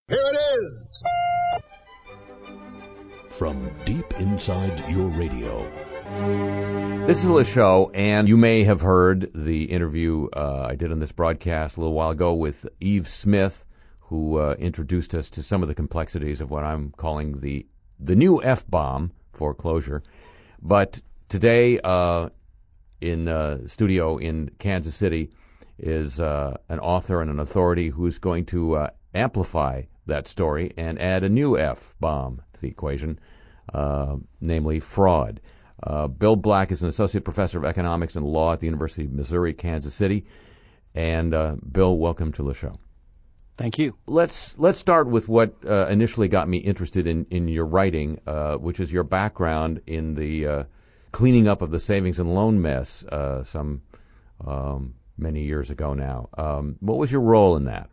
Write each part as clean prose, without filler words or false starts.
Here it is! From deep inside your radio. This is the show, and you may have heard the interview I did on this broadcast a little while ago with Eve Smith, who introduced us to some of the complexities of what I'm calling the new F-bomb foreclosure. But today, in studio in Kansas City, is an author and an authority who's going to amplify that story and add a new F-bomb to the equation, namely fraud. Bill Black is an associate professor of economics and law at the University of Missouri, Kansas City. And Bill, welcome to the show. Thank you. Let's start with what initially got me interested in your writing, which is your background in the cleaning up of the savings and loan mess some many years ago now. What was your role in that?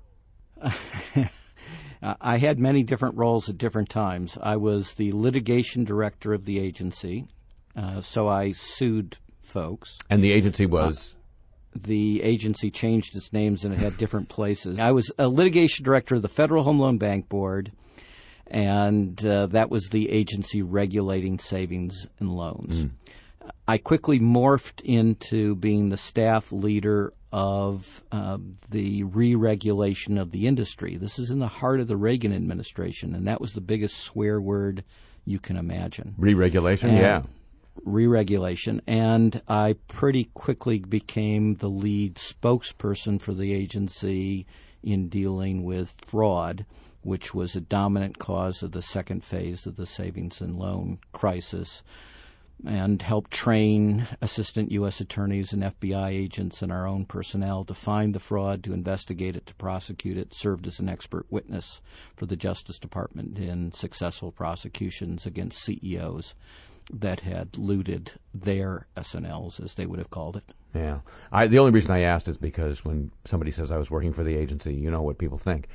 I had many different roles at different times. I was the litigation director of the agency, so I sued folks. And the agency was? The agency changed its names and it had different places. I was a litigation director of the Federal Home Loan Bank Board, and that was the agency regulating savings and loans. I quickly morphed into being the staff leader of the re-regulation of the industry. This is in the heart of the Reagan administration, and that was the biggest swear word you can imagine. Re-regulation, yeah. Re-regulation, and I pretty quickly became the lead spokesperson for the agency in dealing with fraud, which was a dominant cause of the second phase of the savings and loan crisis, and helped train assistant U.S. attorneys and FBI agents and our own personnel to find the fraud, to investigate it, to prosecute it, served as an expert witness for the Justice Department in successful prosecutions against CEOs that had looted their S&Ls, as they would have called it. Yeah. The only reason I asked is because when somebody says I was working for the agency, you know what people think.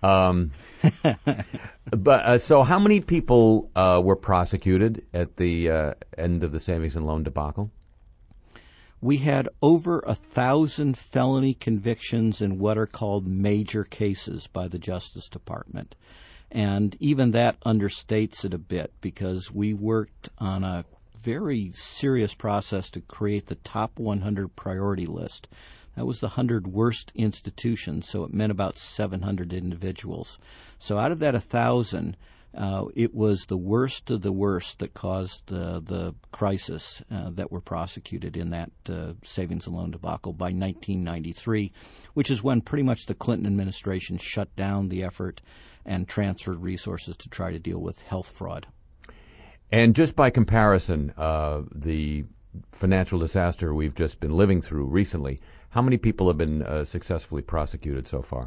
But so how many people were prosecuted at the end of the savings and loan debacle? We had over 1,000 felony convictions in what are called major cases by the Justice Department. And even that understates it a bit, because we worked on a very serious process to create the top 100 priority list. That was the 100 worst institutions, so it meant about 700 individuals. So out of that 1,000, it was the worst of the worst that caused the crisis that were prosecuted in that savings and loan debacle by 1993, which is when pretty much the Clinton administration shut down the effort and transferred resources to try to deal with health fraud. And just by comparison, the financial disaster we've just been living through recently, how many people have been successfully prosecuted so far?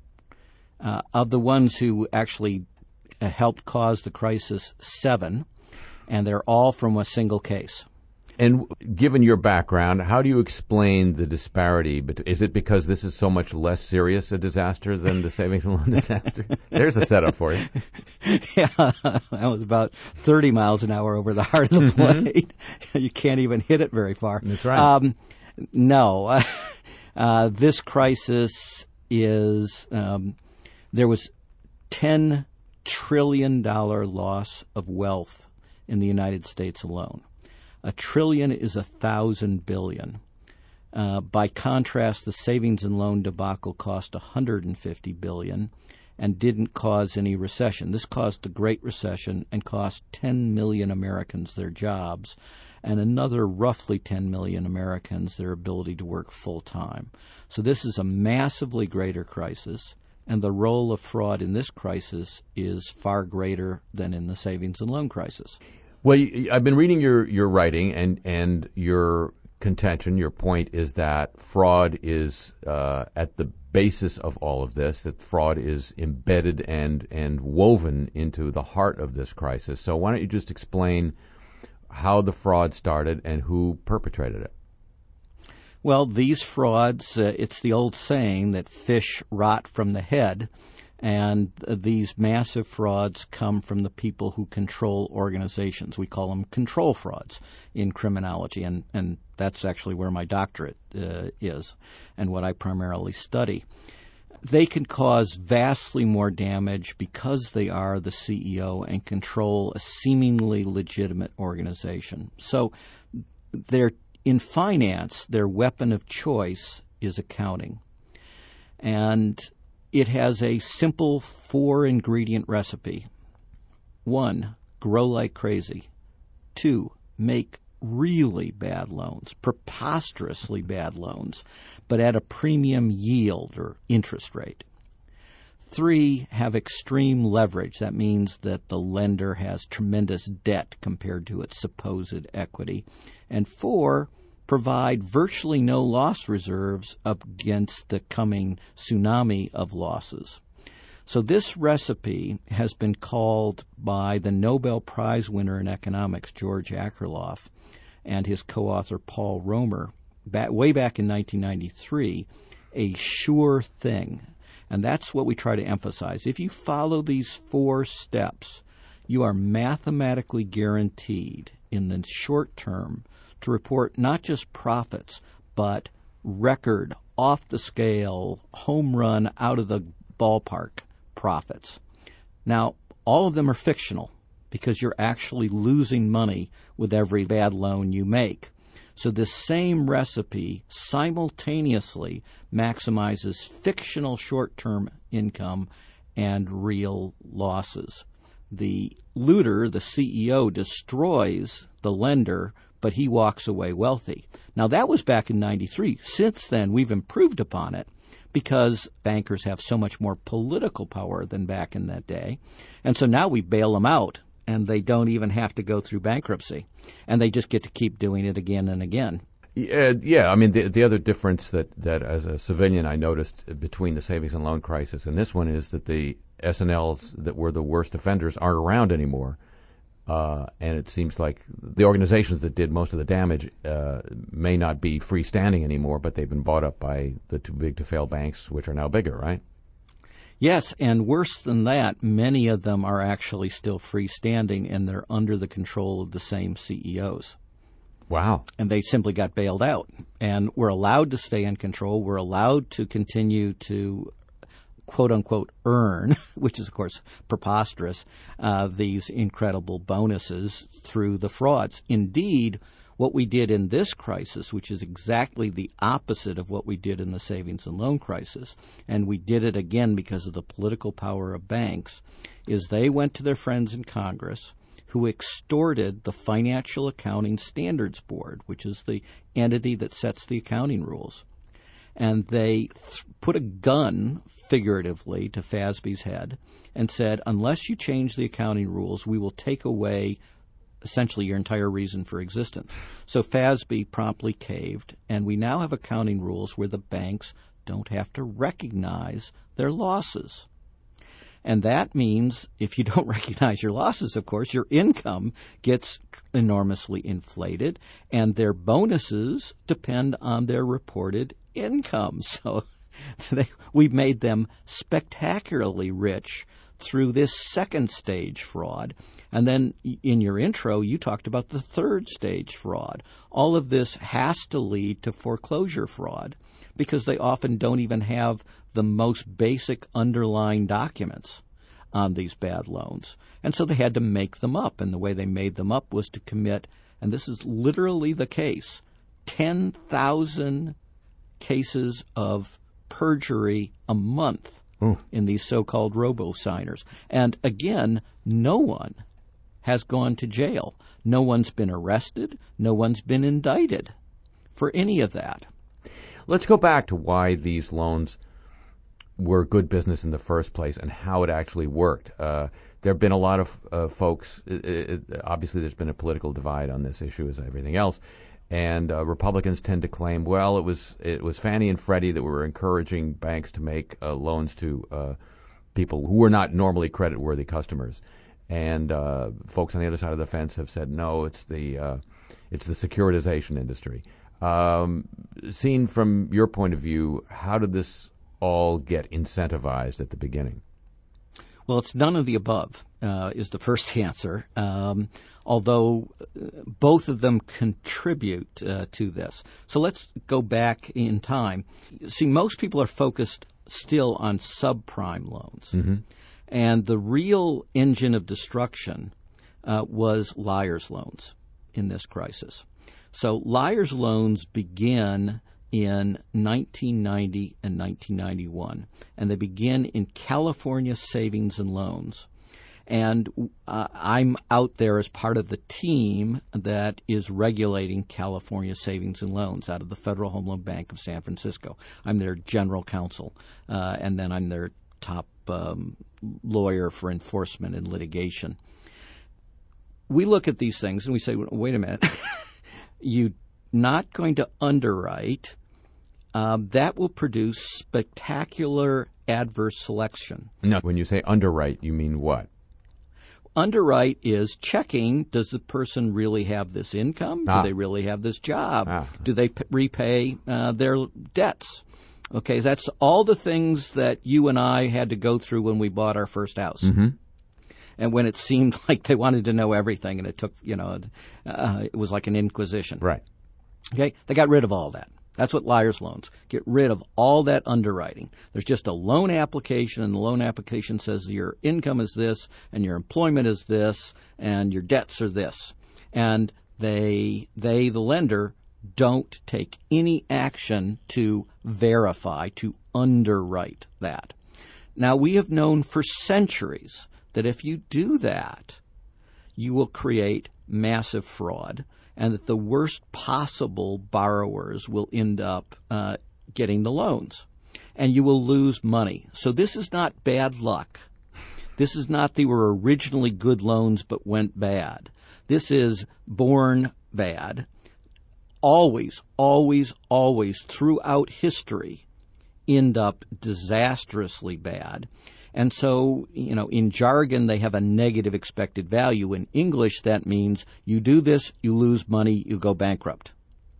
Of the ones who actually helped cause the crisis, 7, and they're all from a single case. And given your background, how do you explain the disparity? Is it because this is so much less serious a disaster than the savings and loan disaster? There's a setup for you. Yeah, that was about 30 miles an hour over the heart of the plate. You can't even hit it very far. That's right. No. This crisis is, there was $10 trillion loss of wealth in the United States alone. $1 trillion is 1,000 billion. By contrast, the savings and loan debacle cost $150 billion and didn't cause any recession. This caused the Great Recession and cost 10 million Americans their jobs and another roughly 10 million Americans their ability to work full time. So this is a massively greater crisis, and the role of fraud in this crisis is far greater than in the savings and loan crisis. Well, I've been reading your writing, and your contention, your point is that fraud is at the basis of all of this, that fraud is embedded and woven into the heart of this crisis. So why don't you just explain how the fraud started and who perpetrated it? Well, these frauds, it's the old saying that fish rot from the head. And these massive frauds come from the people who control organizations. We call them control frauds in criminology, and that's actually where my doctorate is and what I primarily study. they can cause vastly more damage because they are the CEO and control a seemingly legitimate organization. So in finance, their weapon of choice is accounting. And it has a simple 4-ingredient recipe. 1, grow like crazy. 2, make really bad loans, preposterously bad loans, but at a premium yield or interest rate. 3, have extreme leverage. That means that the lender has tremendous debt compared to its supposed equity. And 4, provide virtually no loss reserves against the coming tsunami of losses. So this recipe has been called by the Nobel Prize winner in economics, George Akerlof, and his co-author Paul Romer, way back in 1993, a sure thing. And that's what we try to emphasize. If you follow these 4 steps, you are mathematically guaranteed in the short term to report not just profits, but record, off-the-scale, home run, out-of-the-ballpark profits. Now, all of them are fictional because you're actually losing money with every bad loan you make. So this same recipe simultaneously maximizes fictional short-term income and real losses. The looter, the CEO, destroys the lender, but he walks away wealthy. Now, that was back in 93. Since then, we've improved upon it because bankers have so much more political power than back in that day. And so now we bail them out, and they don't even have to go through bankruptcy. And they just get to keep doing it again and again. Yeah. I mean, the other difference that as a civilian I noticed between the savings and loan crisis and this one is that the S&Ls that were the worst offenders aren't around anymore. And it seems like the organizations that did most of the damage may not be freestanding anymore, but they've been bought up by the too big to fail banks, which are now bigger, right? Yes, and worse than that, many of them are actually still freestanding, and they're under the control of the same CEOs. Wow. And they simply got bailed out. And we're allowed to stay in control. We're allowed to continue to quote-unquote earn, which is, of course, preposterous, these incredible bonuses through the frauds. Indeed, what we did in this crisis, which is exactly the opposite of what we did in the savings and loan crisis, and we did it again because of the political power of banks, is they went to their friends in Congress who extorted the Financial Accounting Standards Board, which is the entity that sets the accounting rules. And they put a gun, figuratively, to FASB's head and said, unless you change the accounting rules, we will take away essentially your entire reason for existence. So FASB promptly caved, and we now have accounting rules where the banks don't have to recognize their losses. And that means if you don't recognize your losses, of course, your income gets enormously inflated, and their bonuses depend on their reported income. So we've made them spectacularly rich through this second stage fraud. And then in your intro, you talked about the third stage fraud. All of this has to lead to foreclosure fraud because they often don't even have the most basic underlying documents on these bad loans. And so they had to make them up. And the way they made them up was to commit, and this is literally the case, 10,000 cases of perjury a month in these so-called robo-signers. And again, no one has gone to jail. No one's been arrested. No one's been indicted for any of that. Let's go back to why these loans were good business in the first place and how it actually worked. There have been a lot of folks, obviously there's been a political divide on this issue as everything else, and Republicans tend to claim, well, it was Fannie and Freddie that were encouraging banks to make loans to people who were not normally credit-worthy customers. And folks on the other side of the fence have said, no, it's the securitization industry. Seen from your point of view, how did this all get incentivized at the beginning? Well, it's none of the above is the first answer, although both of them contribute to this. So let's go back in time. See, most people are focused still on subprime loans. And the real engine of destruction was liar's loans in this crisis. So liar's loans begin in 1990 and 1991, and they begin in California Savings and Loans. And I'm out there as part of the team that is regulating California Savings and Loans out of the Federal Home Loan Bank of San Francisco. I'm their general counsel, and then I'm their top lawyer for enforcement and litigation. We look at these things and we say, wait a minute, you're not going to underwrite. That will produce spectacular adverse selection. Now, when you say underwrite, you mean what? Underwrite is checking, does the person really have this income? Do they really have this job? Do they repay their debts? Okay, that's all the things that you and I had to go through when we bought our first house. And when it seemed like they wanted to know everything, and it took, it was like an inquisition. Right. Okay, they got rid of all that. That's what liar's loans. Get rid of all that underwriting. There's just a loan application, and the loan application says your income is this, and your employment is this, and your debts are this. And the lender, don't take any action to verify, to underwrite that. Now, we have known for centuries that if you do that, you will create massive fraud, and that the worst possible borrowers will end up getting the loans, and you will lose money. So this is not bad luck. This is not they were originally good loans but went bad. This is born bad. Always, always, always throughout history end up disastrously bad. And so, in jargon, they have a negative expected value. In English, that means you do this, you lose money, you go bankrupt.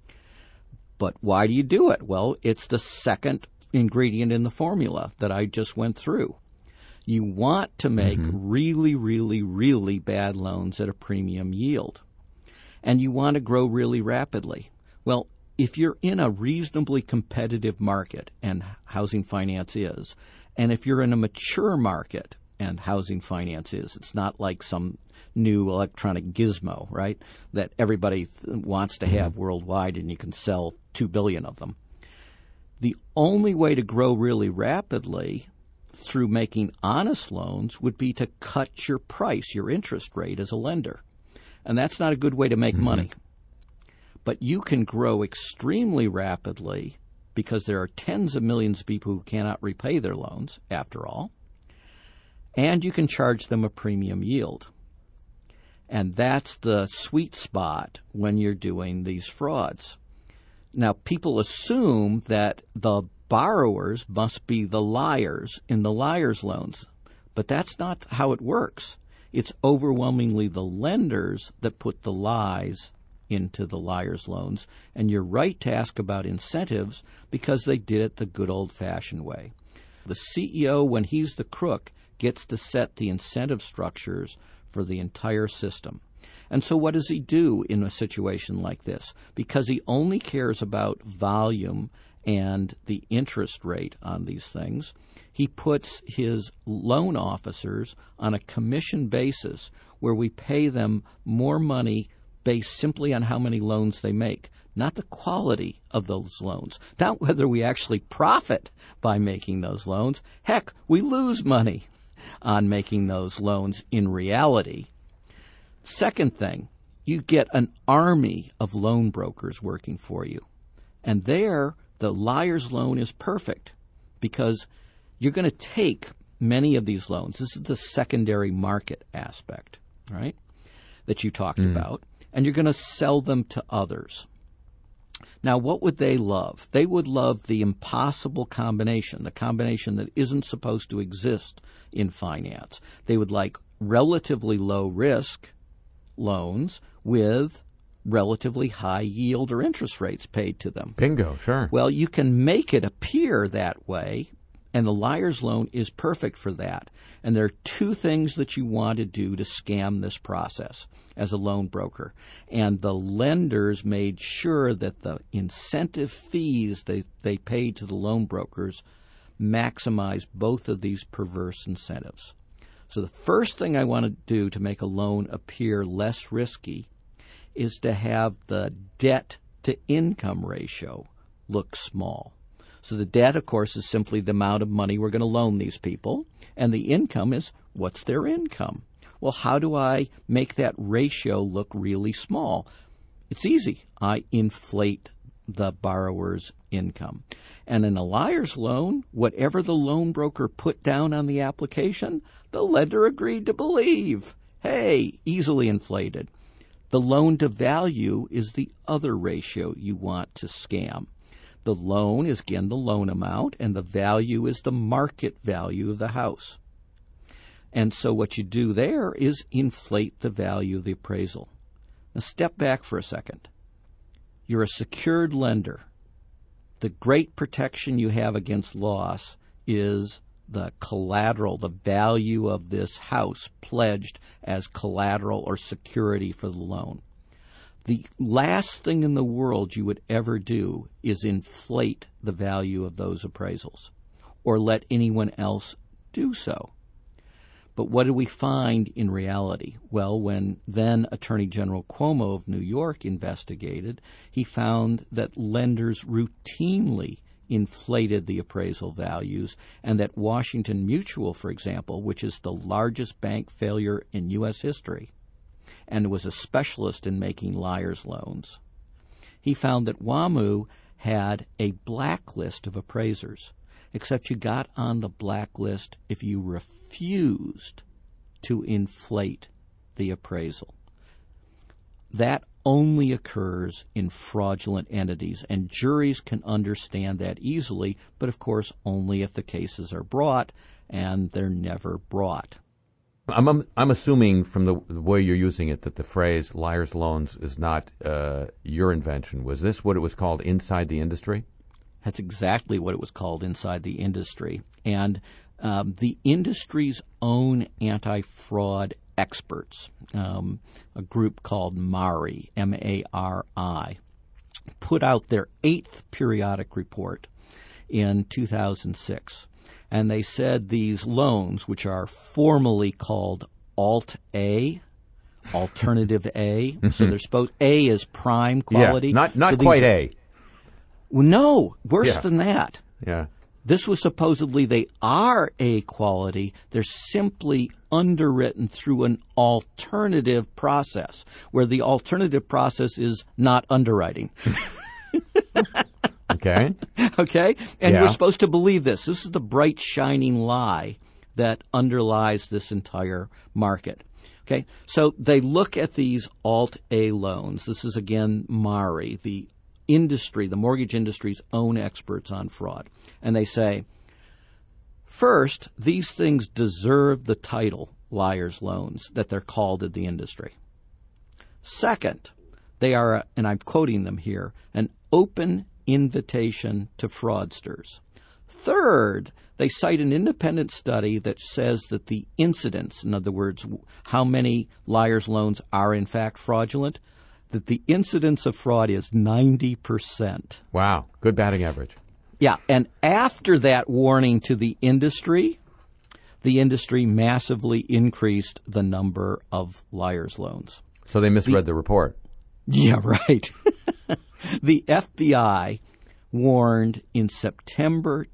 But why do you do it? Well, it's the second ingredient in the formula that I just went through. You want to make really, really, really bad loans at a premium yield. And you want to grow really rapidly. Well, if you're in a reasonably competitive market, and housing finance is, and if you're in a mature market, and housing finance is, it's not like some new electronic gizmo, right, that everybody wants to have worldwide and you can sell 2 billion of them. The only way to grow really rapidly through making honest loans would be to cut your price, your interest rate as a lender. And that's not a good way to make money. But you can grow extremely rapidly because there are tens of millions of people who cannot repay their loans, after all, and you can charge them a premium yield. And that's the sweet spot when you're doing these frauds. Now, people assume that the borrowers must be the liars in the liar's loans, but that's not how it works. It's overwhelmingly the lenders that put the lies into the liar's loans. And you're right to ask about incentives because they did it the good old-fashioned way. The CEO, when he's the crook, gets to set the incentive structures for the entire system. And so what does he do in a situation like this? Because he only cares about volume and the interest rate on these things, he puts his loan officers on a commission basis where we pay them more money based simply on how many loans they make, not the quality of those loans, not whether we actually profit by making those loans. Heck, we lose money on making those loans in reality. Second thing, you get an army of loan brokers working for you. And there, the liar's loan is perfect because you're going to take many of these loans. This is the secondary market aspect, right, that you talked about. And you're going to sell them to others. Now, what would they love? They would love the impossible combination, the combination that isn't supposed to exist in finance. They would like relatively low risk loans with relatively high yield or interest rates paid to them. Bingo, sure. Well, you can make it appear that way, and the liar's loan is perfect for that. And there are two things that you want to do to scam this process as a loan broker. And the lenders made sure that the incentive fees they paid to the loan brokers maximize both of these perverse incentives. So the first thing I want to do to make a loan appear less risky is to have the debt-to-income ratio look small. So the debt, of course, is simply the amount of money we're going to loan these people, and the income is what's their income. Well, how do I make that ratio look really small? It's easy. I inflate the borrower's income. And in a liar's loan, whatever the loan broker put down on the application, the lender agreed to believe. Hey, easily inflated. The loan to value is the other ratio you want to scam. The loan is, again, the loan amount, and the value is the market value of the house. And so what you do there is inflate the value of the appraisal. Now step back for a second. You're a secured lender. The great protection you have against loss is the collateral, the value of this house pledged as collateral or security for the loan. The last thing in the world you would ever do is inflate the value of those appraisals or let anyone else do so. But what did we find in reality? Well, when then Attorney General Cuomo of New York investigated, he found that lenders routinely inflated the appraisal values, and that Washington Mutual, for example, which is the largest bank failure in U.S. history, and was a specialist in making liar's loans, he found that WAMU had a blacklist of appraisers, except you got on the blacklist if you refused to inflate the appraisal. That only occurs in fraudulent entities, and juries can understand that easily, but of course only if the cases are brought, and they're never brought. I'm assuming from the way you're using it that the phrase liar's loans is not your invention. Was this what it was called inside the industry? That's exactly what it was called inside the industry. And the industry's own anti-fraud experts, a group called MARI, M-A-R-I, put out their 8th periodic report in 2006. And they said these loans, which are formally called Alt-A, Alternative A, so they're supposed, A is prime quality. Yeah, not so quite A. Well, no, worse than that. Yeah. This was supposedly they are A quality. They're simply underwritten through an alternative process, where the alternative process is not underwriting. Okay. Okay? And we're supposed to believe this. This is the bright, shining lie that underlies this entire market. Okay? So they look at these Alt-A loans. This is, again, MARI, the industry, the mortgage industry's own experts on fraud. And they say, first, these things deserve the title liar's loans that they're called in the industry. Second, they are, and I'm quoting them here, an open invitation to fraudsters. Third, they cite an independent study that says that the incidence, in other words, how many liar's loans are in fact fraudulent, that the incidence of fraud is 90%. Wow. Good batting average. Yeah, and after that warning to the industry massively increased the number of liar's loans. So they misread the report. Yeah, right. The FBI warned in September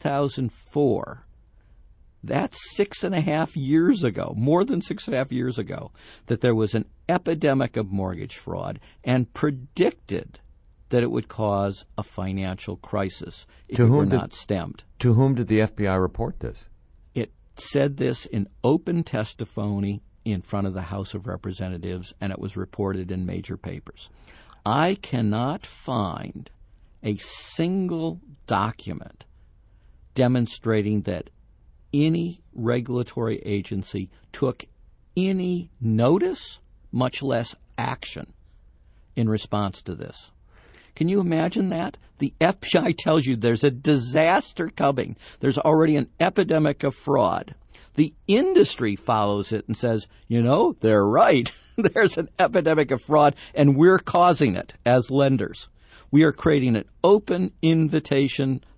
2004, that's 6.5 years ago, more than 6.5 years ago, that there was an epidemic of mortgage fraud and predicted that it would cause a financial crisis if it were not stemmed. To whom did the FBI report this? It said this in open testimony in front of the House of Representatives, and it was reported in major papers. I cannot find a single document demonstrating that any regulatory agency took any notice, much less action, in response to this. Can you imagine that? The FBI tells you there's a disaster coming. There's already an epidemic of fraud. The industry follows it and says, they're right. There's an epidemic of fraud, and we're causing it as lenders. We are creating an open invitation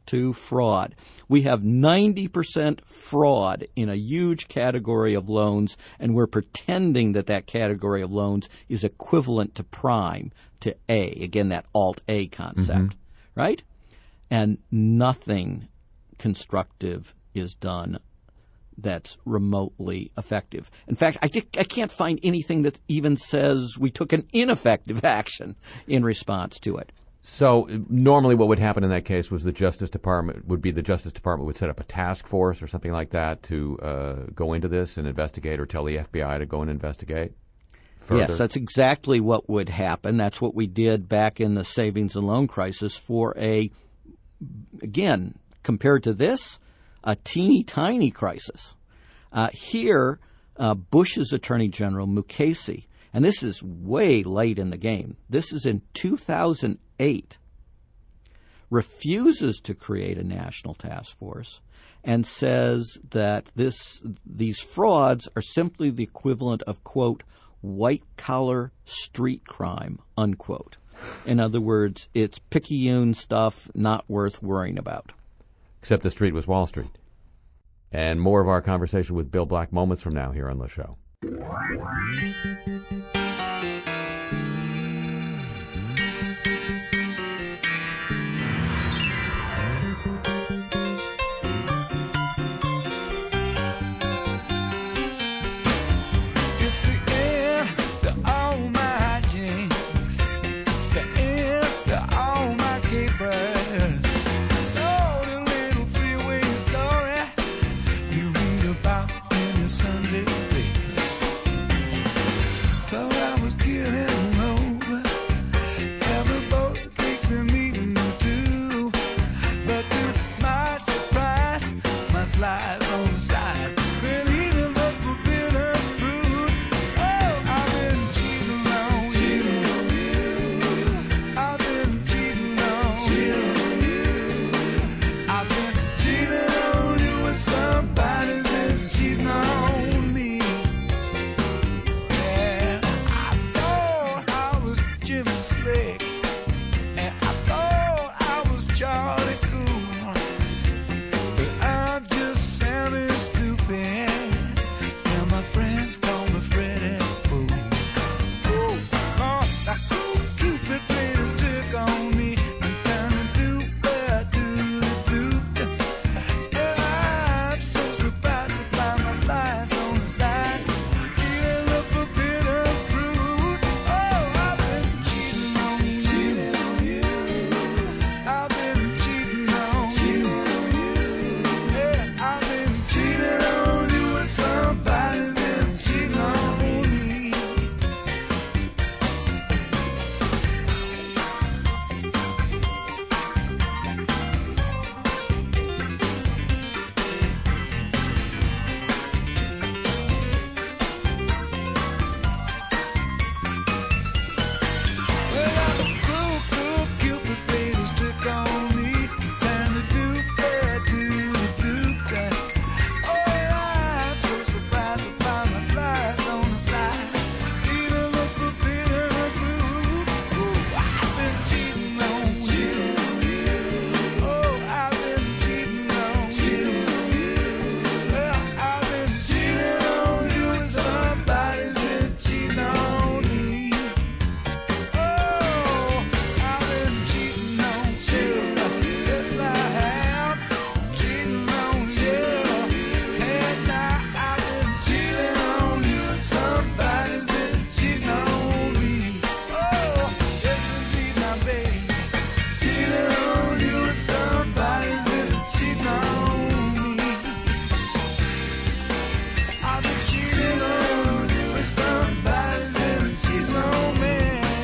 to fraud. We have 90% fraud in a huge category of loans, and we're pretending that that category of loans is equivalent to prime, to A. Again, that Alt-A concept, right? And nothing constructive is done that's remotely effective. In fact, I can't find anything that even says we took an ineffective action in response to it. So normally what would happen in that case was the Justice Department would set up a task force or something like that to go into this and investigate, or tell the FBI to go and investigate further? Yes, that's exactly what would happen. That's what we did back in the savings and loan crisis for again, compared to this, a teeny tiny crisis. Here, Bush's Attorney General, Mukasey, and this is way late in the game, this is in 2008, refuses to create a national task force and says that these frauds are simply the equivalent of, quote, white-collar street crime, unquote. In other words, it's picayune stuff not worth worrying about. Except the street was Wall Street. And more of our conversation with Bill Black moments from now here on the show. It's the end to all my jinx. It's the end to all my capers. Sunday papers. Thought I was getting over. Having both cakes and eating them too. But to my surprise, my slice on the side been eating the forbidden fruit. Oh, I've been cheating on you. I've been cheating on you. I've been cheating on you with somebody's been cheating on. Slick, and I thought I was Charlie Cool, but I'm just sounding stupid, and my friends call me Freddy Fool. Ooh, that cool Cupid played his trick on me and turned the duper to the dupe. Yeah, I'm so surprised to find my slice on the side, eating the forbidden fruit. Oh, I've been cheating on you. I've been cheating on you. Yeah, I've been cheating on you with somebody's been cheating on me. Well, I'm a cool Cupid played his trick on me, turned the duper to the dupe. Oh, yeah, I'm so surprised to find my slice on the side, eating the forbidden fruit. Oh, I've been cheating on you. Oh, I've been cheating on you. Well, I've been cheating on you and somebody's been cheating on me. Oh, I've been cheating on you. Yes, I have. Cheating on you. And now I've been cheating on you and somebody's been cheating on me. Oh, yes, indeed, my baby. Cheating on you and somebody's been cheating on me. I've been cheating on you and somebody's been cheating on me.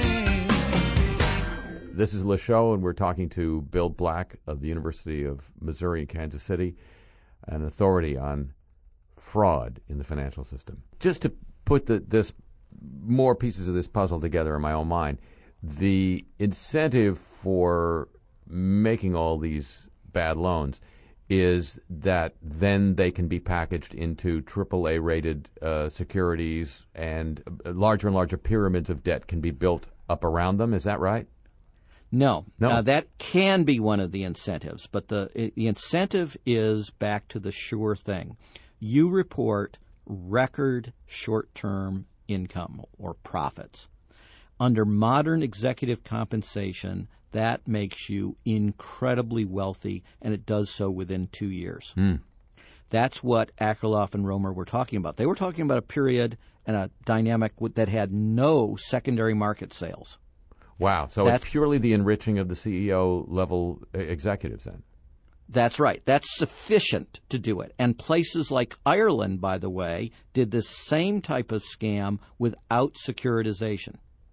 This is Le Show, and we're talking to Bill Black of the University of Missouri in Kansas City, an authority on fraud in the financial system. Just to put this more pieces of this puzzle together in my own mind, the incentive for making all these bad loans is that then they can be packaged into AAA rated securities, and larger and larger pyramids of debt can be built up around them. Is that right? No. That can be one of the incentives, but the incentive is back to the sure thing. You report record short-term income or profits. Under modern executive compensation, that makes you incredibly wealthy, and it does so within 2 years. That's what Akerlof and Romer were talking about. They were talking about a period and a dynamic that had no secondary market sales. Wow. So it's purely the enriching of the CEO-level executives then? That's right. That's sufficient to do it. And places like Ireland, by the way, did the same type of scam without securitization.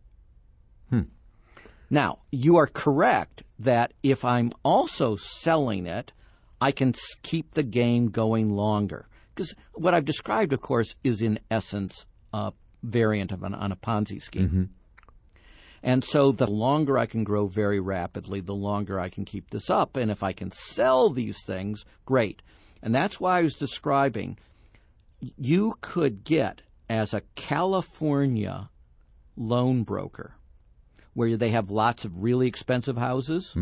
Now, you are correct that if I'm also selling it, I can keep the game going longer. Because what I've described, of course, is in essence a variant of on a Ponzi scheme. And so the longer I can grow very rapidly, the longer I can keep this up. And if I can sell these things, great. And that's why I was describing you could get, as a California loan broker, where they have lots of really expensive houses,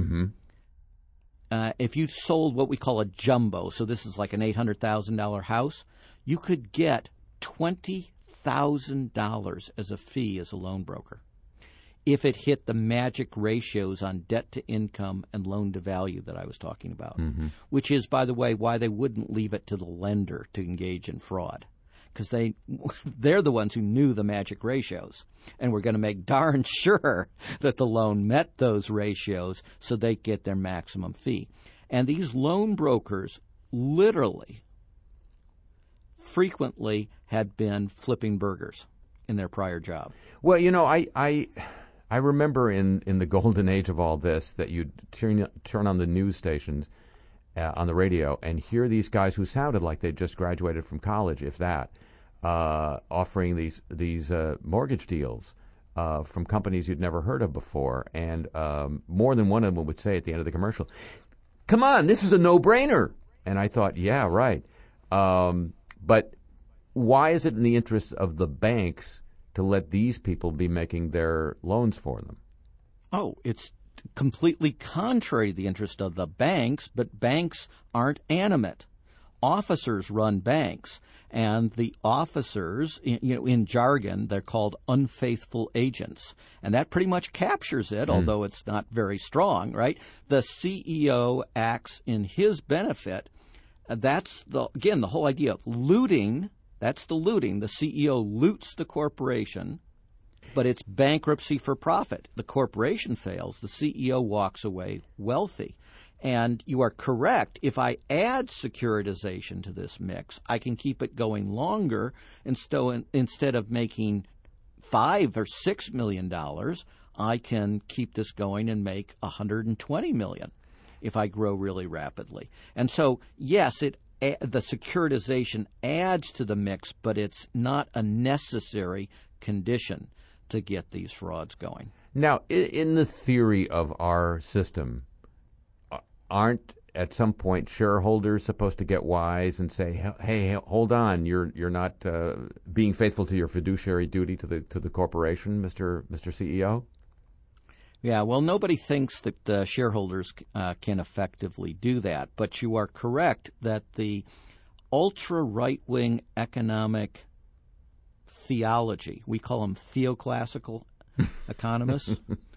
if you sold what we call a jumbo, so this is like an $800,000 house, you could get $20,000 as a fee as a loan broker if it hit the magic ratios on debt to income and loan to value that I was talking about, which is, by the way, why they wouldn't leave it to the lender to engage in fraud, because they're the ones who knew the magic ratios and were going to make darn sure that the loan met those ratios so they get their maximum fee. And these loan brokers literally frequently had been flipping burgers in their prior job. Well, you know, I remember in the golden age of all this that you'd turn on the news stations on the radio and hear these guys who sounded like they just graduated from college, if that, offering these mortgage deals from companies you'd never heard of before. And more than one of them would say at the end of the commercial, "Come on, this is a no-brainer." And I thought, yeah, right. But why is it in the interests of the banks to let these people be making their loans for them? Oh, it's completely contrary to the interest of the banks, but banks aren't animate. Officers run banks, and the officers, in jargon, they're called unfaithful agents. And that pretty much captures it, although it's not very strong, right? The CEO acts in his benefit. That's, again, the whole idea of looting. That's the looting. The CEO loots the corporation, but it's bankruptcy for profit. The corporation fails. The CEO walks away wealthy. And you are correct. If I add securitization to this mix, I can keep it going longer. Instead of making $5 or $6 million, I can keep this going and make $120 million if I grow really rapidly. And so, yes, the securitization adds to the mix, but it's not a necessary condition to get these frauds going. Now, in the theory of our system, aren't at some point shareholders supposed to get wise and say, "Hey, hold on, you're not being faithful to your fiduciary duty to the corporation, Mr. CEO"? Yeah, well, nobody thinks that shareholders can effectively do that, but you are correct that the ultra right-wing economic theology, we call them theoclassical economists,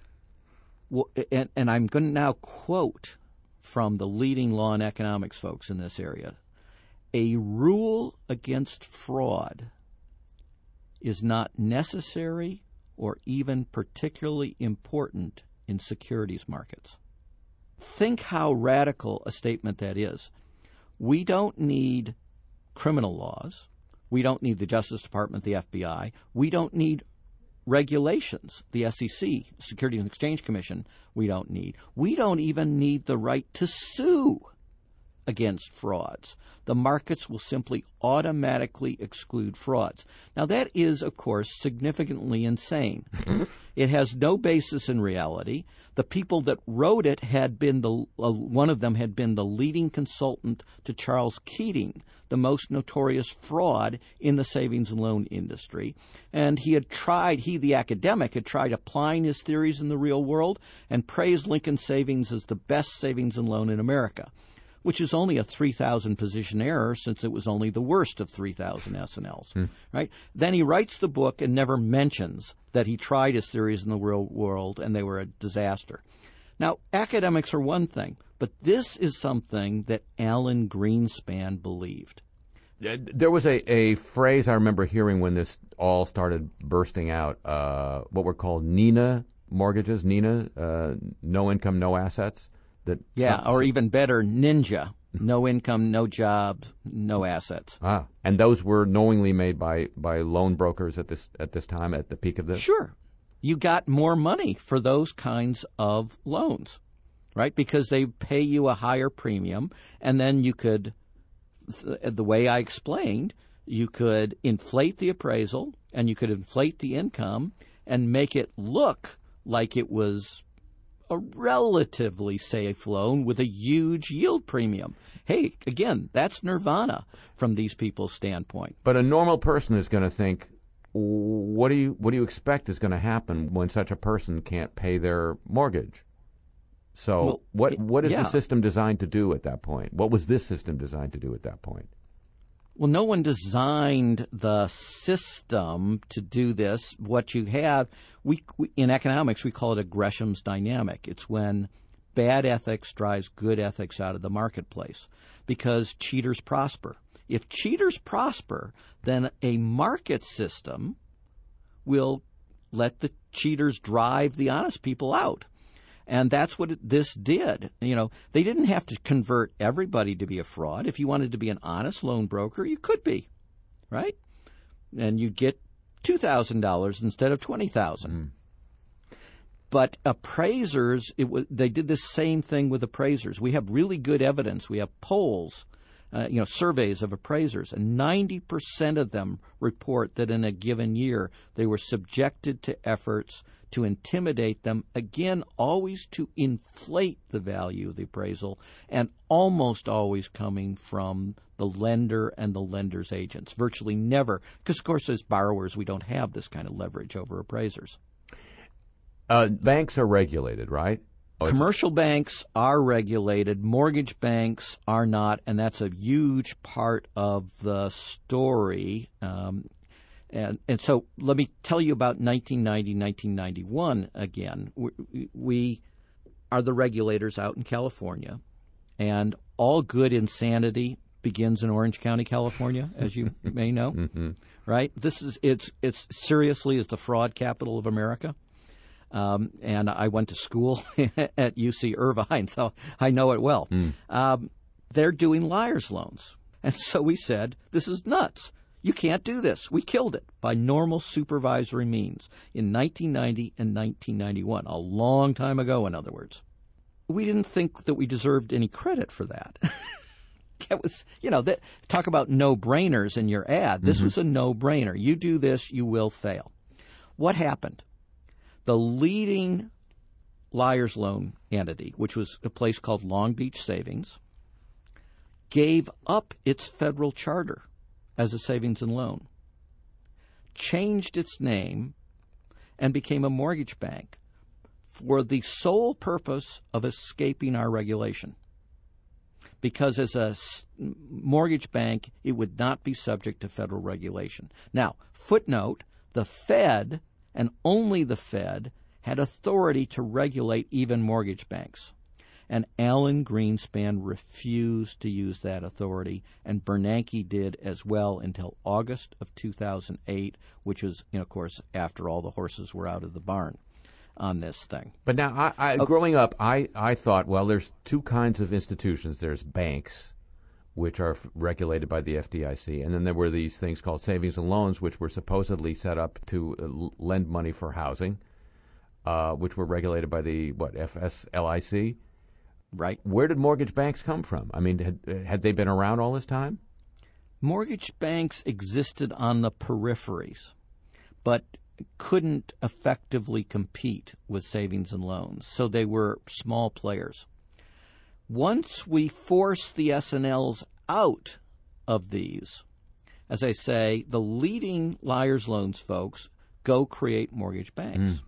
and I'm going to now quote from the leading law and economics folks in this area. A rule against fraud is not necessary or even particularly important in securities markets. Think how radical a statement that is. We don't need criminal laws. We don't need the Justice Department, the FBI. We don't need regulations, the SEC, Securities and Exchange Commission, we don't need. We don't even need the right to sue against frauds. The markets will simply automatically exclude frauds. Now, that is, of course, significantly insane. It has no basis in reality. The people that wrote it had been one of them had been the leading consultant to Charles Keating, the most notorious fraud in the savings and loan industry. And he, the academic, had tried applying his theories in the real world and praised Lincoln Savings as the best savings and loan in America, which is only a 3,000 position error since it was only the worst of 3,000 S&Ls, right? Then he writes the book and never mentions that he tried his theories in the real world and they were a disaster. Now, academics are one thing, but this is something that Alan Greenspan believed. There was a phrase I remember hearing when this all started bursting out, what were called NINA mortgages, NINA, no income, no assets. Or even better, NINJA, no income, no job, no assets. And those were knowingly made by loan brokers at this time, at the peak of this? Sure. You got more money for those kinds of loans, right? Because they pay you a higher premium, and then you could, the way I explained, you could inflate the appraisal, and you could inflate the income, and make it look like it was a relatively safe loan with a huge yield premium. Hey, again, that's nirvana from these people's standpoint. But a normal person is going to think, what do you expect is going to happen when such a person can't pay their mortgage? So what is the system designed to do at that point? What was this system designed to do at that point? Well, no one designed the system to do this. What you have, in economics, we call it a Gresham's dynamic. It's when bad ethics drives good ethics out of the marketplace because cheaters prosper. If cheaters prosper, then a market system will let the cheaters drive the honest people out. And that's what this did. They didn't have to convert everybody to be a fraud. If you wanted to be an honest loan broker, you could be, right? And you'd get $2,000 instead of $20,000. But appraisers, they did the same thing with appraisers. We have really good evidence. We have polls, surveys of appraisers, and 90% of them report that in a given year they were subjected to efforts to intimidate them, again, always to inflate the value of the appraisal, and almost always coming from the lender and the lender's agents. Virtually never, because, of course, as borrowers, we don't have this kind of leverage over appraisers. Banks are regulated, right? Commercial banks are regulated. Mortgage banks are not, and that's a huge part of the story. And so let me tell you about 1990, 1991 again. We are the regulators out in California, and all good insanity begins in Orange County, California, as you may know, right? It's seriously is the fraud capital of America. And I went to school at UC Irvine, so I know it well. They're doing liar's loans. And so we said, this is nuts. You can't do this. We killed it by normal supervisory means in 1990 and 1991, a long time ago, in other words. We didn't think that we deserved any credit for that. It was, talk about no-brainers in your ad. This was a no-brainer. You do this, you will fail. What happened? The leading liar's loan entity, which was a place called Long Beach Savings, gave up its federal charter as a savings and loan, changed its name, and became a mortgage bank for the sole purpose of escaping our regulation. Because as a mortgage bank, it would not be subject to federal regulation. Now, footnote, the Fed, and only the Fed, had authority to regulate even mortgage banks. And Alan Greenspan refused to use that authority, and Bernanke did as well until August of 2008, which was, of course, after all the horses were out of the barn on this thing. But now, growing up, I thought, well, there's two kinds of institutions. There's banks, which are regulated by the FDIC, and then there were these things called savings and loans, which were supposedly set up to lend money for housing, which were regulated by the, FSLIC? Right. Where did mortgage banks come from? I mean, had they been around all this time? Mortgage banks existed on the peripheries, but couldn't effectively compete with savings and loans, so they were small players. Once we force the S&Ls out of these, as I say, the leading Liars Loans folks go create mortgage banks.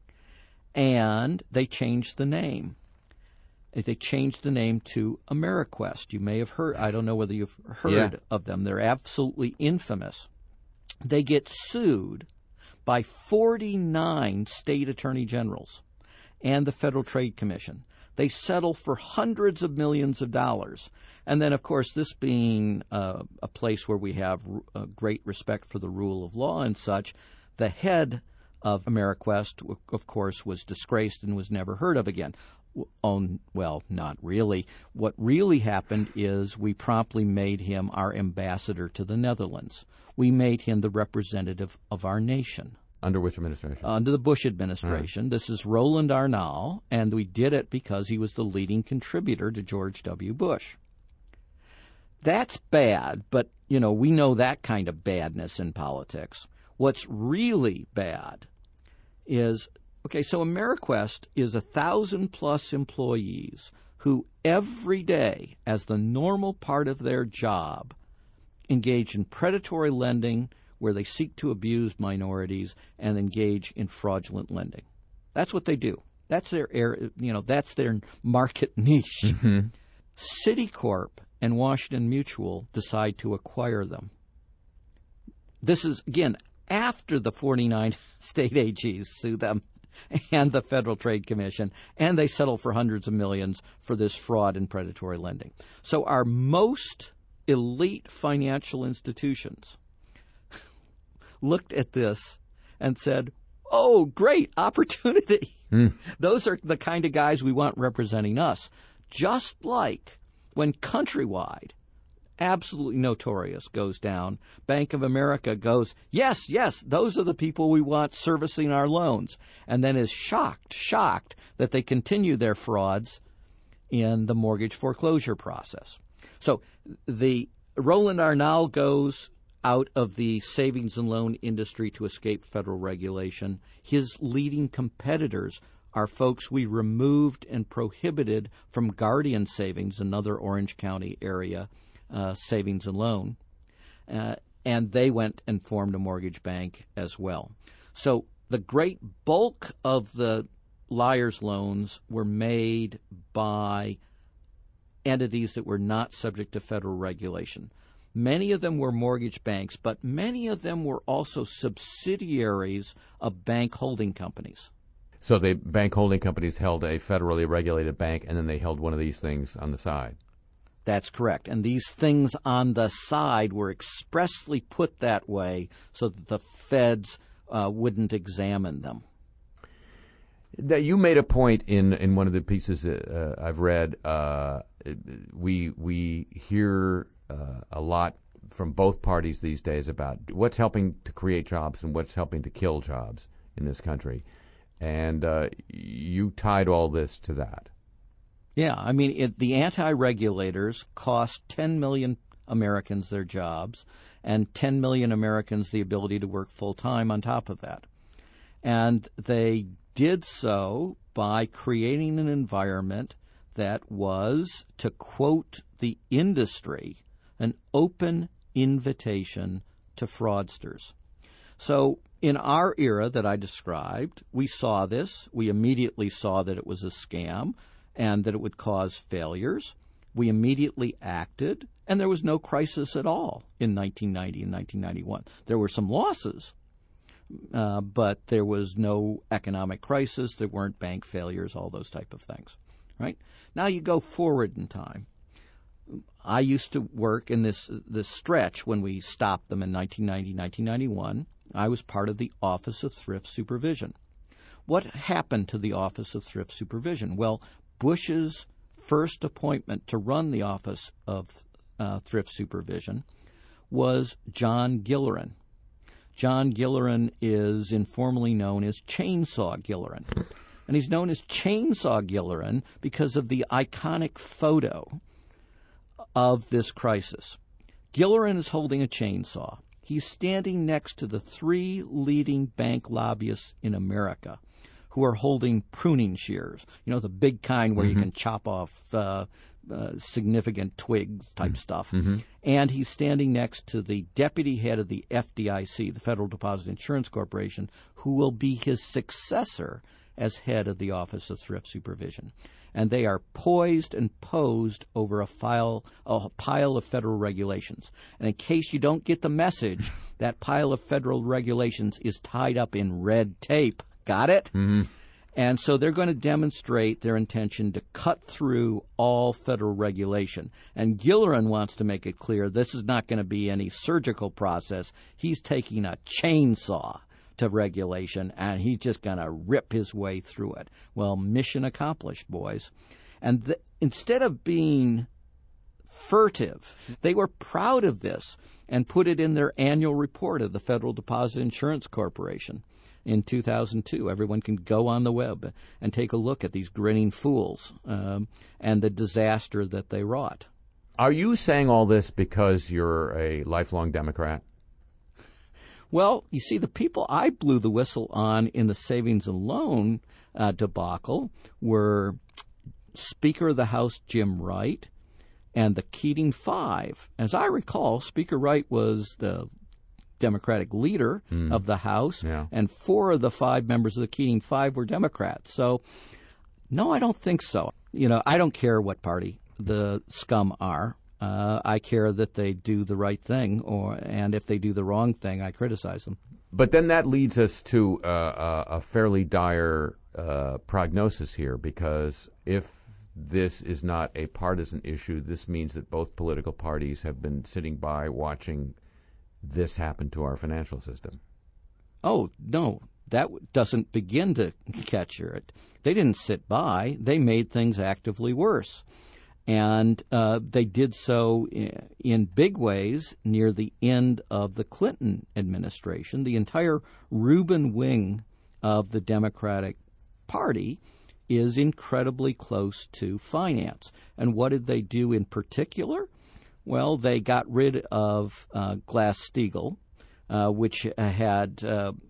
And they changed the name. They changed the name to Ameriquest. You may have heard, I don't know whether you've heard of them. They're absolutely infamous. They get sued by 49 state attorney generals and the Federal Trade Commission. They settle for hundreds of millions of dollars. And then, of course, this being a place where we have great respect for the rule of law and such, the head of Ameriquest, of course, was disgraced and was never heard of again. Well, not really. What really happened is we promptly made him our ambassador to the Netherlands. We made him the representative of our nation. Under which administration? Under the Bush administration. This is Roland Arnal, and we did it because he was the leading contributor to George W. Bush. That's bad, but, we know that kind of badness in politics. What's really bad is, so Ameriquest is 1,000+ employees who every day, as the normal part of their job, engage in predatory lending where they seek to abuse minorities and engage in fraudulent lending. That's what they do. That's their that's their market niche. Mm-hmm. Citicorp and Washington Mutual decide to acquire them. This is, again, after the 49 state AGs sue them and the Federal Trade Commission, and they settle for hundreds of millions for this fraud and predatory lending. So our most elite financial institutions looked at this and said, oh, great opportunity. Those are the kind of guys we want representing us. Just like when Countrywide, absolutely notorious, goes down, Bank of America goes, yes, those are the people we want servicing our loans, and then is shocked that they continue their frauds in the mortgage foreclosure process. So the Roland Arnal goes out of the savings and loan industry to escape federal regulation. His leading competitors are folks we removed and prohibited from Guardian Savings, another Orange County area savings and loan, and they went and formed a mortgage bank as well. So the great bulk of the Liars Loans were made by entities that were not subject to federal regulation. Many of them were mortgage banks, but many of them were also subsidiaries of bank holding companies. So the bank holding companies held a federally regulated bank, and then they held one of these things on the side. That's correct. And these things on the side were expressly put that way so that the feds wouldn't examine them. You made a point in one of the pieces that I've read. We hear a lot from both parties these days about what's helping to create jobs and what's helping to kill jobs in this country. And you tied all this to that. Yeah, I mean, the anti-regulators cost 10 million Americans their jobs and 10 million Americans the ability to work full-time on top of that. And they did so by creating an environment that was, to quote the industry, an open invitation to fraudsters. So in our era that I described, we saw this. We immediately saw that it was a scam and that it would cause failures. We immediately acted, and there was no crisis at all in 1990 and 1991. There were some losses, but there was no economic crisis. There weren't bank failures, all those type of things. Right? Now you go forward in time. I used to work in this stretch when we stopped them in 1990, 1991. I was part of the Office of Thrift Supervision. What happened to the Office of Thrift Supervision? Well, Bush's first appointment to run the Office of Thrift Supervision was John Gilleran. John Gilleran is informally known as Chainsaw Gilleran. And he's known as Chainsaw Gilleran because of the iconic photo of this crisis. Gilleran is holding a chainsaw. He's standing next to the 3 leading bank lobbyists in America who are holding pruning shears, the big kind where you can chop off significant twigs type stuff. And he's standing next to the deputy head of the FDIC, the Federal Deposit Insurance Corporation, who will be his successor as head of the Office of Thrift Supervision. And they are poised and posed over a pile of federal regulations. And in case you don't get the message, that pile of federal regulations is tied up in red tape. Got it? And so they're going to demonstrate their intention to cut through all federal regulation. And Gilleran wants to make it clear this is not going to be any surgical process. He's taking a chainsaw to regulation, and he's just going to rip his way through it. Well, mission accomplished, boys. And instead of being furtive, they were proud of this and put it in their annual report of the Federal Deposit Insurance Corporation in 2002. Everyone can go on the web and take a look at these grinning fools and the disaster that they wrought. Are you saying all this because you're a lifelong Democrat? Well, you see, the people I blew the whistle on in the savings and loan debacle were Speaker of the House Jim Wright and the Keating Five. As I recall, Speaker Wright was the Democratic leader of the House, and 4 of the 5 members of the Keating Five were Democrats. So, no, I don't think so. I don't care what party the scum are. I care that they do the right thing, and if they do the wrong thing, I criticize them. But then that leads us to a fairly dire prognosis here, because if this is not a partisan issue, this means that both political parties have been sitting by watching this happen to our financial system. Oh, no, that doesn't begin to capture it. They didn't sit by. They made things actively worse. And they did so in big ways near the end of the Clinton administration. The entire Rubin wing of the Democratic Party is incredibly close to finance. And what did they do in particular? Well, they got rid of Glass-Steagall, which had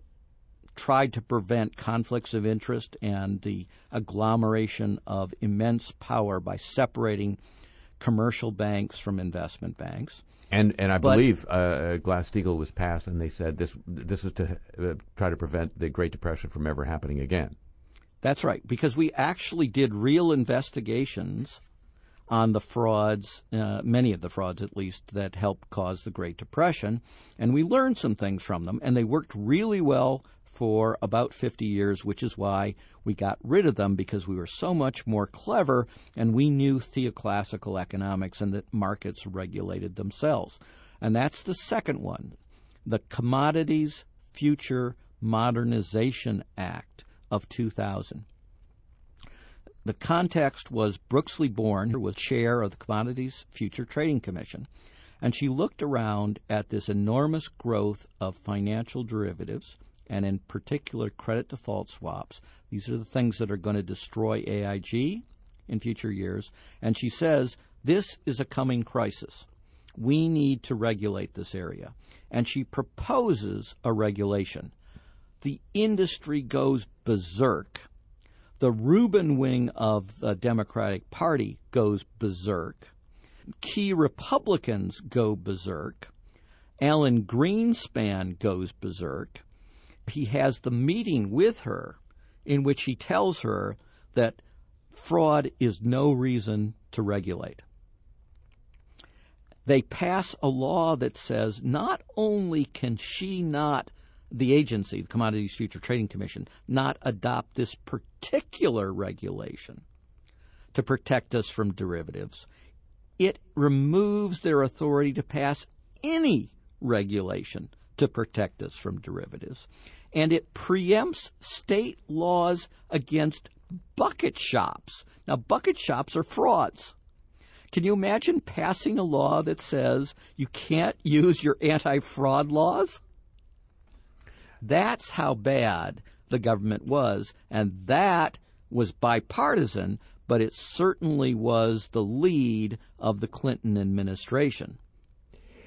tried to prevent conflicts of interest and the agglomeration of immense power by separating commercial banks from investment banks. And I believe Glass-Steagall was passed, and they said this is to try to prevent the Great Depression from ever happening again. That's right, because we actually did real investigations on the frauds, many of the frauds at least, that helped cause the Great Depression, and we learned some things from them, and they worked really well for about 50 years, which is why we got rid of them, because we were so much more clever and we knew theoclassical economics and that markets regulated themselves. And that's the second one, the Commodities Future Modernization Act of 2000. The context was Brooks Lee Born, who was chair of the Commodities Future Trading Commission, and she looked around at this enormous growth of financial derivatives, and in particular credit default swaps. These are the things that are going to destroy AIG in future years. And she says, this is a coming crisis. We need to regulate this area. And she proposes a regulation. The industry goes berserk. The Rubin wing of the Democratic Party goes berserk. Key Republicans go berserk. Alan Greenspan goes berserk. He has the meeting with her in which he tells her that fraud is no reason to regulate. They pass a law that says not only can she not, the agency, the Commodities Future Trading Commission, not adopt this particular regulation to protect us from derivatives, it removes their authority to pass any regulation to protect us from derivatives. And it preempts state laws against bucket shops. Now, bucket shops are frauds. Can you imagine passing a law that says you can't use your anti-fraud laws? That's how bad the government was, and that was bipartisan, but it certainly was the lead of the Clinton administration.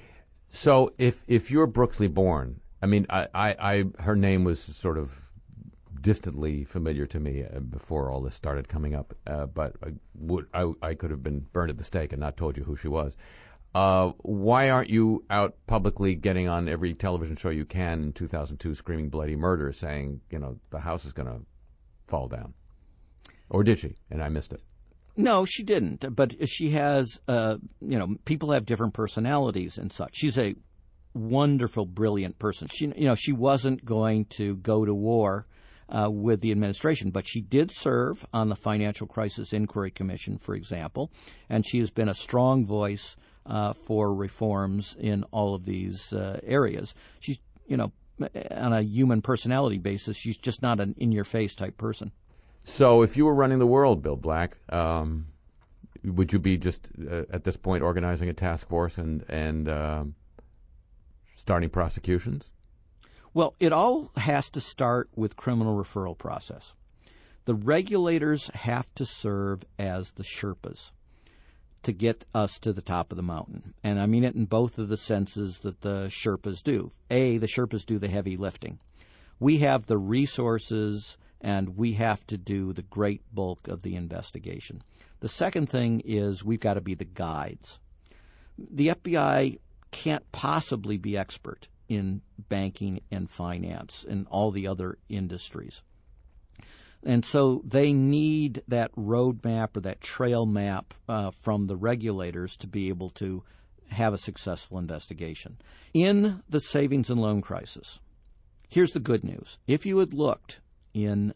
So if you're Brooksley born, I mean, I her name was sort of distantly familiar to me before all this started coming up, but I could have been burned at the stake and not told you who she was. Why aren't you out publicly getting on every television show you can in 2002 screaming bloody murder, saying, the house is going to fall down? Or did she, and I missed it? No, she didn't. But she has, people have different personalities and such. She's a wonderful, brilliant person. She wasn't going to go to war with the administration, but she did serve on the Financial Crisis Inquiry Commission, for example, and she has been a strong voice for reforms in all of these areas. She's, on a human personality basis, she's just not an in-your-face type person. So if you were running the world, Bill Black, would you be just at this point organizing a task force and starting prosecutions? Well, it all has to start with criminal referral process. The regulators have to serve as the Sherpas to get us to the top of the mountain. And I mean it in both of the senses that the Sherpas do. The Sherpas do the heavy lifting. We have the resources, and we have to do the great bulk of the investigation. The second thing is we've got to be the guides. The FBI can't possibly be expert in banking and finance and all the other industries. And so they need that roadmap or that trail map from the regulators to be able to have a successful investigation. In the savings and loan crisis, here's the good news. If you had looked in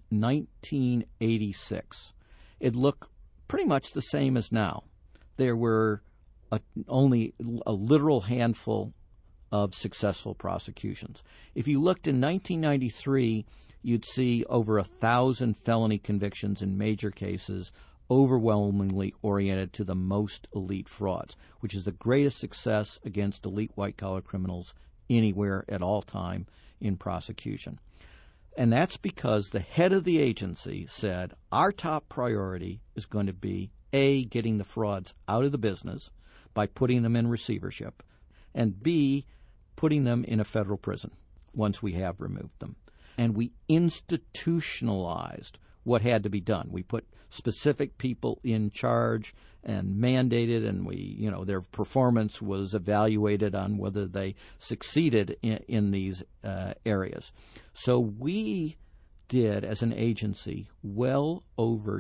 1986, it looked pretty much the same as now. There were only a literal handful of successful prosecutions. If you looked in 1993, you'd see over 1,000 felony convictions in major cases, overwhelmingly oriented to the most elite frauds, which is the greatest success against elite white-collar criminals anywhere at all time in prosecution. And that's because the head of the agency said, our top priority is going to be, A, getting the frauds out of the business by putting them in receivership, and B, putting them in a federal prison once we have removed them. And we institutionalized what had to be done. We put specific people in charge and mandated, and their performance was evaluated on whether they succeeded in these areas. So we did, as an agency, well over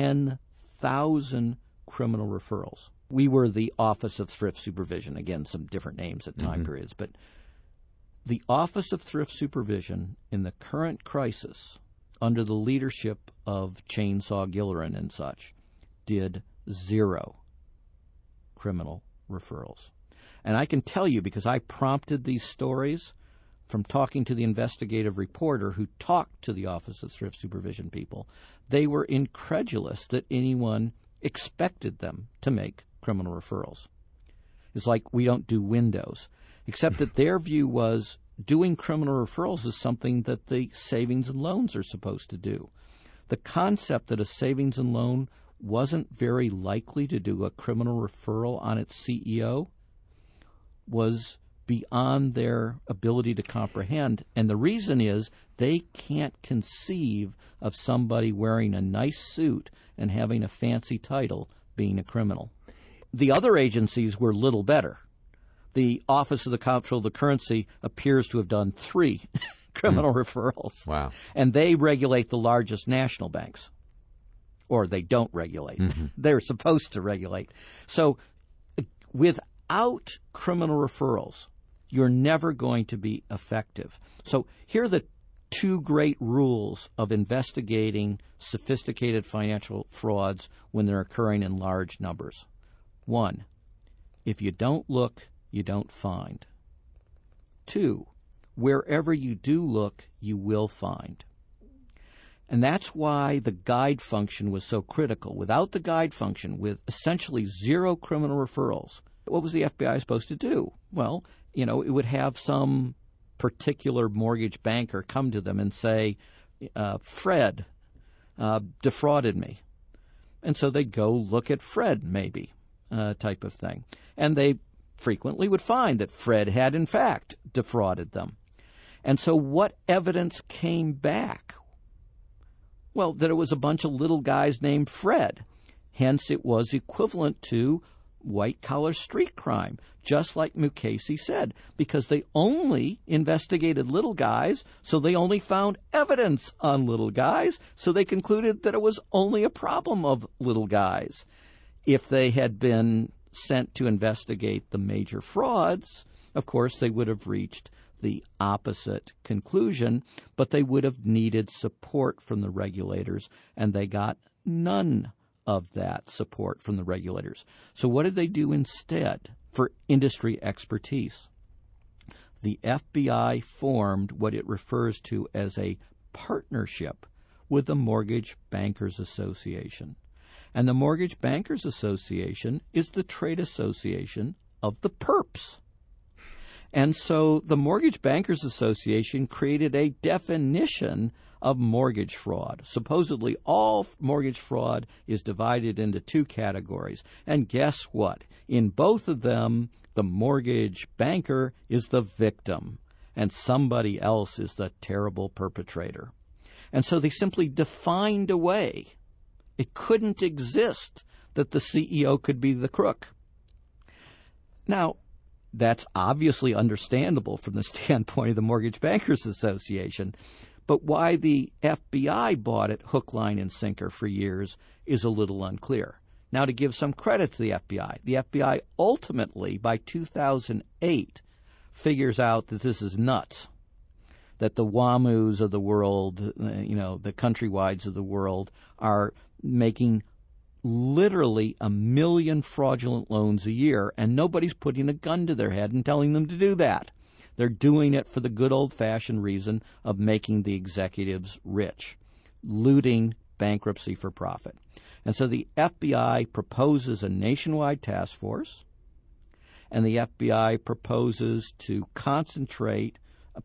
10,000 criminal referrals. We were the Office of Thrift Supervision, again, some different names at time periods, but the Office of Thrift Supervision in the current crisis, under the leadership of Chainsaw Gillerin and such, did 0 criminal referrals. And I can tell you, because I prompted these stories from talking to the investigative reporter who talked to the Office of Thrift Supervision people, they were incredulous that anyone expected them to make criminal referrals. It's like we don't do windows, except that their view was doing criminal referrals is something that the savings and loans are supposed to do. The concept that a savings and loan wasn't very likely to do a criminal referral on its CEO was beyond their ability to comprehend. And the reason is they can't conceive of somebody wearing a nice suit and having a fancy title being a criminal. The other agencies were little better. The Office of the Comptroller of the Currency appears to have done 3 criminal referrals. Wow. And they regulate the largest national banks. Or they don't regulate. They're supposed to regulate. So without criminal referrals, you're never going to be effective. So here are the 2 great rules of investigating sophisticated financial frauds when they're occurring in large numbers. 1, if you don't look, you don't find. 2, wherever you do look, you will find. And that's why the guide function was so critical. Without the guide function, with essentially 0 criminal referrals, what was the FBI supposed to do? Well, it would have some particular mortgage banker come to them and say, Fred defrauded me. And so they'd go look at Fred, maybe, type of thing. And they frequently would find that Fred had, in fact, defrauded them. And so what evidence came back? Well, that it was a bunch of little guys named Fred. Hence, it was equivalent to white-collar street crime, just like Mukasey said, because they only investigated little guys, so they only found evidence on little guys, so they concluded that it was only a problem of little guys. If they had been sent to investigate the major frauds, of course, they would have reached the opposite conclusion, but they would have needed support from the regulators, and they got none of that support from the regulators. So what did they do instead for industry expertise? The FBI formed what it refers to as a partnership with the Mortgage Bankers Association. And the Mortgage Bankers Association is the trade association of the perps. And so the Mortgage Bankers Association created a definition of mortgage fraud. Supposedly all mortgage fraud is divided into two categories. And guess what? In both of them, the mortgage banker is the victim, and somebody else is the terrible perpetrator. And so they simply defined a way. It couldn't exist that the CEO could be the crook. Now, that's obviously understandable from the standpoint of the Mortgage Bankers Association, but why the FBI bought it hook, line, and sinker for years is a little unclear. Now, to give some credit to the FBI ultimately, by 2008, figures out that this is nuts, that the WAMUs of the world, the Countrywides of the world, are making literally 1 million fraudulent loans a year, and nobody's putting a gun to their head and telling them to do that. They're doing it for the good old-fashioned reason of making the executives rich, looting bankruptcy for profit. And so the FBI proposes a nationwide task force, and the FBI proposes to concentrate a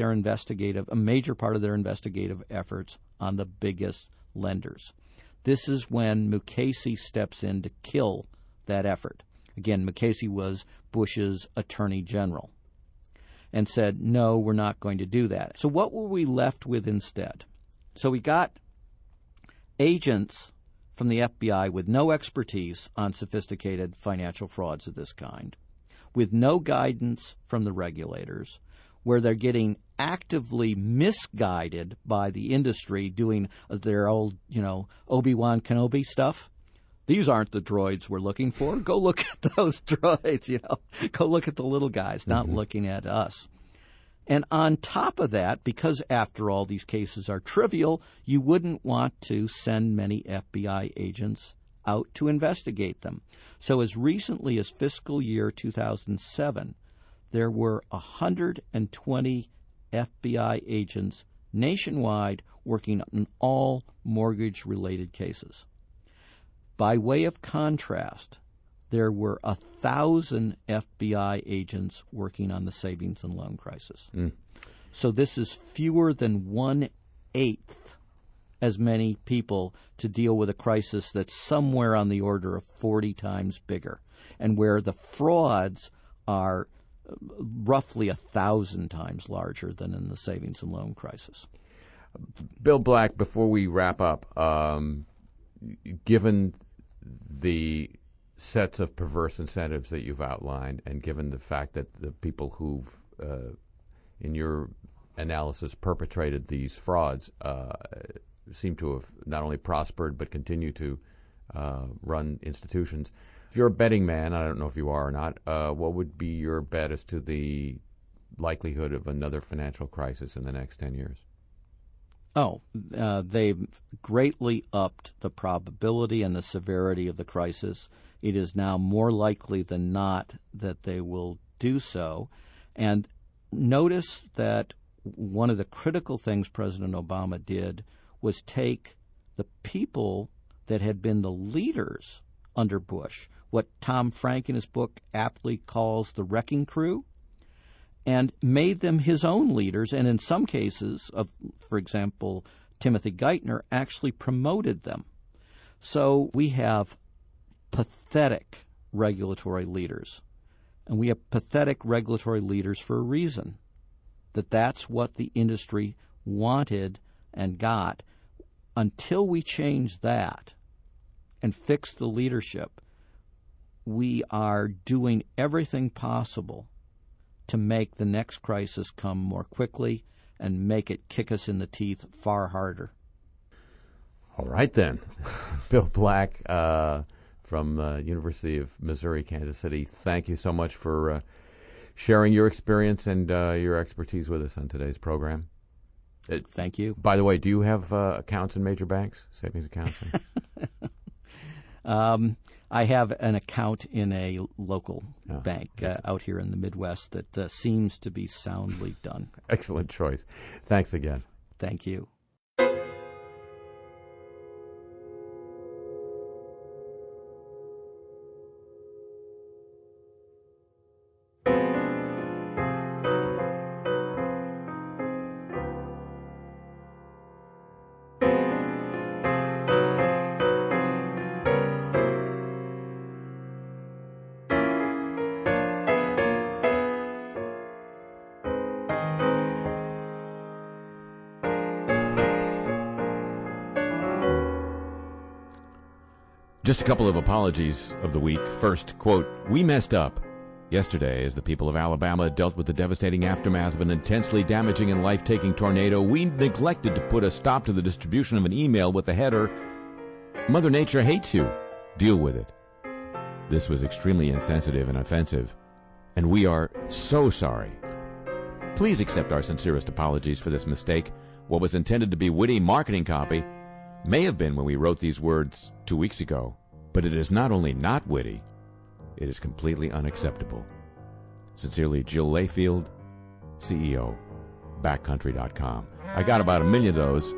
major part of their investigative efforts on the biggest lenders. This is when Mukasey steps in to kill that effort. Again, Mukasey was Bush's attorney general and said, no, we're not going to do that. So what were we left with instead? So we got agents from the FBI with no expertise on sophisticated financial frauds of this kind, with no guidance from the regulators, where they're getting actively misguided by the industry doing their old, Obi-Wan Kenobi stuff. These aren't the droids we're looking for. Go look at those droids, Go look at the little guys, not looking at us. And on top of that, because after all these cases are trivial, you wouldn't want to send many FBI agents out to investigate them. So as recently as fiscal year 2007, there were 120 FBI agents nationwide working on all mortgage-related cases. By way of contrast, there were 1,000 FBI agents working on the savings and loan crisis. So this is fewer than 1/8 as many people to deal with a crisis that's somewhere on the order of 40 times bigger, and where the frauds are roughly 1,000 times larger than in the savings and loan crisis. Bill Black, before we wrap up, given the sets of perverse incentives that you've outlined, and given the fact that the people who've, in your analysis, perpetrated these frauds seem to have not only prospered but continue to run institutions, if you're a betting man, I don't know if you are or not, what would be your bet as to the likelihood of another financial crisis in the next 10 years? They've greatly upped the probability and the severity of the crisis. It is now more likely than not that they will do so. And notice that one of the critical things President Obama did was take the people that had been the leaders under Bush, what Tom Frank in his book aptly calls the wrecking crew, and made them his own leaders, and in some cases, for example, Timothy Geithner actually promoted them. So we have pathetic regulatory leaders. And we have pathetic regulatory leaders for a reason. That's what the industry wanted and got. Until we change that and fix the leadership, we are doing everything possible to make the next crisis come more quickly and make it kick us in the teeth far harder. All right, then. Bill Black from University of Missouri, Kansas City, thank you so much for sharing your experience and your expertise with us on today's program. Thank you. By the way, do you have accounts in major banks, savings accounts? I have an account in a local bank out here in the Midwest that seems to be soundly done. Excellent choice. Thanks again. Thank you. Just a couple of apologies of the week. First, quote, "We messed up yesterday as the people of Alabama dealt with the devastating aftermath of an intensely damaging and life-taking tornado. We neglected to put a stop to the distribution of an email with the header, 'Mother Nature hates you. Deal with it.' This was extremely insensitive and offensive, and we are so sorry. Please accept our sincerest apologies for this mistake. What was intended to be witty marketing copy may have been when we wrote these words 2 weeks ago, but it is not only not witty, it is completely unacceptable. Sincerely, Jill Layfield, CEO, Backcountry.com." I got about 1 million of those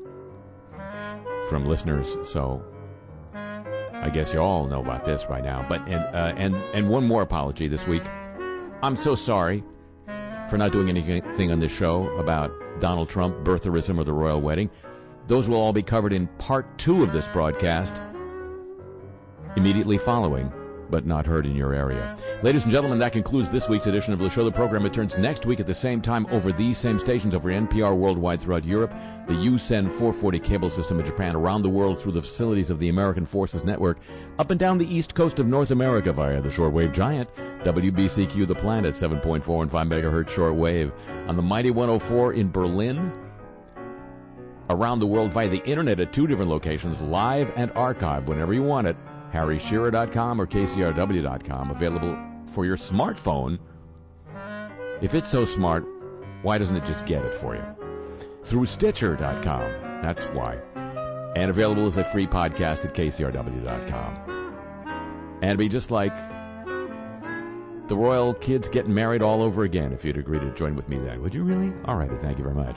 from listeners, so I guess you all know about this right now. But and one more apology this week. I'm so sorry for not doing anything on this show about Donald Trump, birtherism, or the royal wedding. Those will all be covered in part 2 of this broadcast, immediately following, but not heard in your area. Ladies and gentlemen, that concludes this week's edition of the show. The program returns next week at the same time over these same stations, over NPR worldwide throughout Europe, the USEN 440 cable system in Japan, around the world through the facilities of the American Forces Network, up and down the east coast of North America via the shortwave giant, WBCQ The Planet, 7.4 and 5 megahertz shortwave, on the mighty 104 in Berlin, around the world via the internet at 2 different locations, live and archived whenever you want it, harryshearer.com or kcrw.com, available for your smartphone. If it's so smart, why doesn't it just get it for you? Through Stitcher.com, that's why. And available as a free podcast at kcrw.com. And it'd be just like the royal kids getting married all over again if you'd agree to join with me then. Would you really? All righty, thank you very much.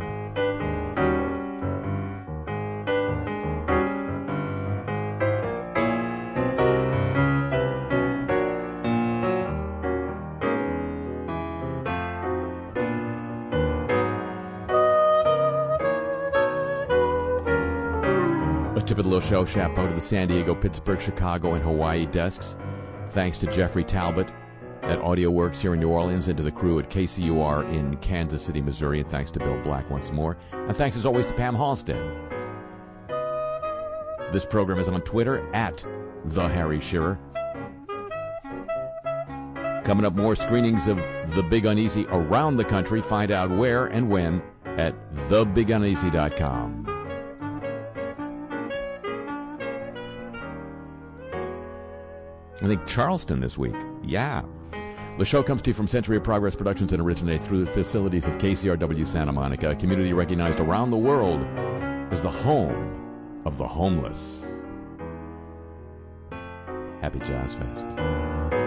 Tip of the little show, chapeau to the San Diego, Pittsburgh, Chicago, and Hawaii desks. Thanks to Jeffrey Talbot at AudioWorks here in New Orleans, and to the crew at KCUR in Kansas City, Missouri. And thanks to Bill Black once more. And thanks as always to Pam Halstead. This program is on Twitter at The Harry Shearer. Coming up, more screenings of The Big Uneasy around the country. Find out where and when at TheBigUneasy.com. I think Charleston this week. Yeah. The show comes to you from Century of Progress Productions and originates through the facilities of KCRW Santa Monica, a community recognized around the world as the home of the homeless. Happy Jazz Fest.